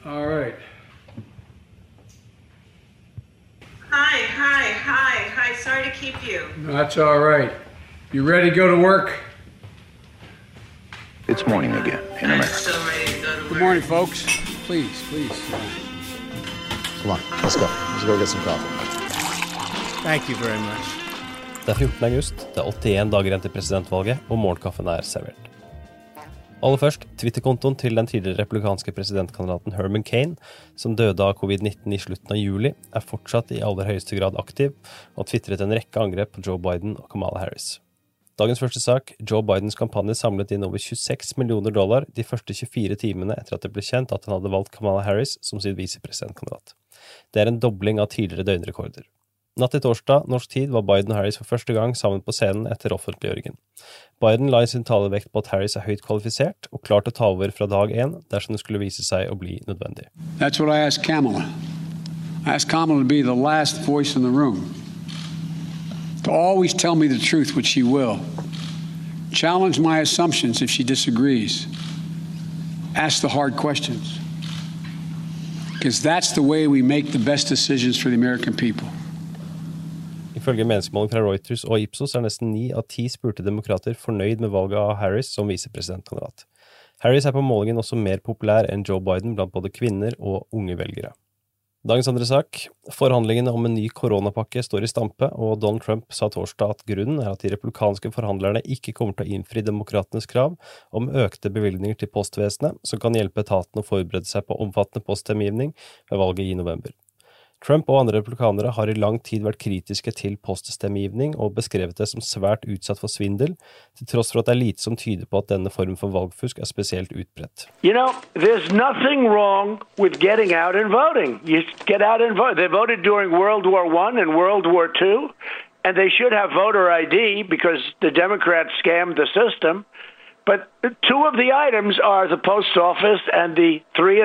All right. Hi. Sorry to keep you. That's all right. You ready to go to work? It's morning again in America. I'm so ready to go to work. Good morning, folks. Please. Come on, let's go. Let's go get some coffee. Thank you very much. Det er 14. august, det er 81 dager igjen til presidentvalget, og morgenkaffen er servert. Aller først, Twitter-kontoen til den tidligere republikanske presidentkandidaten Herman Cain, som døde av covid-19 i slutten av juli, er fortsatt i aller høyeste grad aktiv, og twittret en rekke angrep på Joe Biden og Kamala Harris. Dagens første sak, Joe Bidens kampanje samlet inn over $26 millioner de første 24 timene etter at det ble kjent at han hadde valgt Kamala Harris som sin visepresidentkandidat. Det er en dobling av tidligere døgnrekorder. Natt til torsdag, norsk tid, var Biden og Harris for første gang sammen på scenen etter offentliggjøringen. Biden la i sin talevekt på at Harris er høyt kvalifisert og klar til å ta over fra dag 1 dersom det skulle vise seg å bli nødvendig. That's what I asked Kamala. I asked Kamala to be the last voice in the room. To always tell me the truth, which she will. Challenge my assumptions if she disagrees. Ask the hard questions. Because that's the way we make the best decisions for the American people. Ifølge meningsmåling fra Reuters og Ipsos er nesten 9 av 10 spurte demokrater fornøyd med valget av Harris som visepresidentkandidat. Harris er på målingen også mer populær enn Joe Biden blant både kvinner og unge velgere. Dagens andre sak. Forhandlingene om en ny koronapakke står i stampe, og Donald Trump sa torsdag at grunnen er at de republikanske forhandlerne ikke kommer til å innfri demokratenes krav om økte bevilgninger til postvesenet, som kan hjelpe etaten å forberede seg på omfattende poststemmegivning ved valget i november. Trump og andre republikanere har i lang tid vært kritiske til poststemmegivning og beskrevet det som svært utsatt for svindel, til tross for at det er lite som tyder på at denne formen for valgfusk er spesielt utbredt. You know, there's nothing wrong with getting out and voting. You get out and vote. They voted during World War I and World War II, and they should have voter ID because the Democrats scammed the system. But two of the items are the post office and the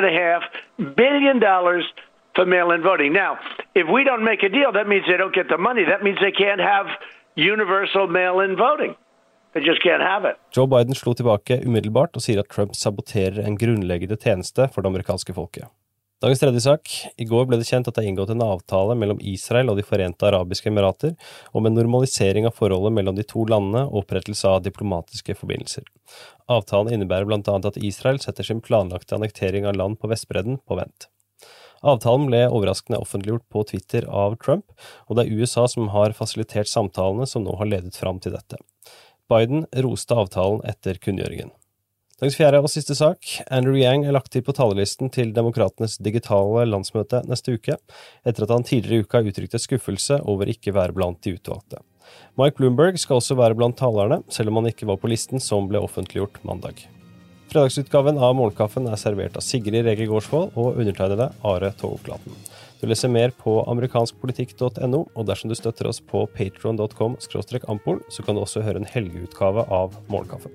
$3.5 billion for mail-in voting. Now, if we don't make a deal, that means they don't get the money. That means they can't have universal mail-in voting. They just can't have it. Joe Biden slo tilbake umiddelbart og sier at Trump saboterer en grunnleggende tjeneste for det amerikanske folket. Dagens tredje sak. I går ble det kjent at det er inngått en avtale mellom Israel og de Forente Arabiske Emirater om en normalisering av forholdet mellom de to landene og opprettelse av diplomatiske forbindelser. Avtalen innebærer blant annet at Israel setter sin planlagte annektering av land på Vestbredden på vent. Avtalen ble overraskende offentliggjort på Twitter av Trump, og det er USA som har fasilitert samtalene som nå har ledet fram til dette. Biden roste avtalen etter kunngjøringen. Dagens fjerde og siste sak. Andrew Yang er lagt til på talerlisten til demokratenes digitale landsmøte neste uke, etter at han tidligere i uka uttrykte skuffelse over ikke være blant de utvalgte. Mike Bloomberg skal også være blant talerne, selv om han ikke var på listen som ble offentliggjort mandag. Fredagsutgaven av Morgenkaffen er servert av Sigrid Rege Gårdsvold og undertegnede Are Togklaten. Du leser mer på amerikanskpolitikk.no, og dersom du støtter oss på patreon.com/ampol, så kan du også høre en helgeutgave av Morgenkaffen.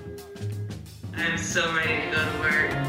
I'm so ready to go to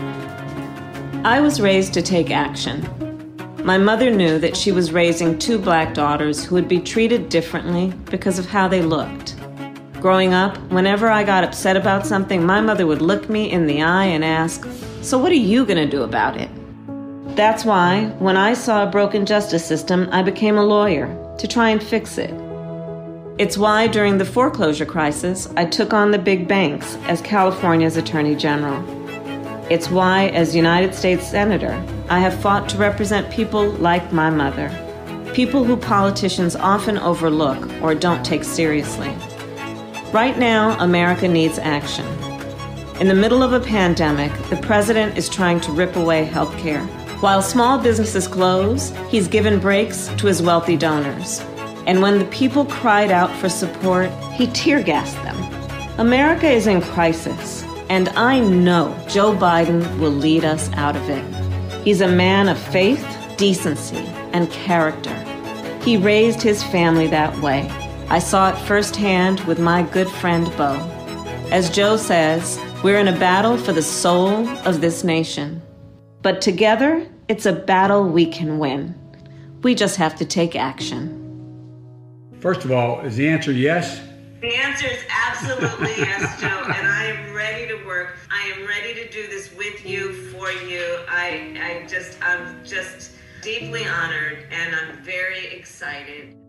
work. I was raised to take action. My mother knew that she was raising 2 black daughters who would be treated differently because of how they looked. Growing up, whenever I got upset about something, my mother would look me in the eye and ask, "So what are you going to do about it?" That's why, when I saw a broken justice system, I became a lawyer to try and fix it. It's why, during the foreclosure crisis, I took on the big banks as California's Attorney General. It's why, as United States Senator, I have fought to represent people like my mother, people who politicians often overlook or don't take seriously. Right now, America needs action. In the middle of a pandemic, the president is trying to rip away healthcare. While small businesses close, he's given breaks to his wealthy donors. And when the people cried out for support, he tear-gassed them. America is in crisis, and I know Joe Biden will lead us out of it. He's a man of faith, decency, and character. He raised his family that way. I saw it firsthand with my good friend Bo. As Joe says, we're in a battle for the soul of this nation. But together, it's a battle we can win. We just have to take action. First of all, is the answer yes? The answer is absolutely yes, Joe, and I am ready to work. I am ready to do this with you, for you. I'm just deeply honored, and I'm very excited.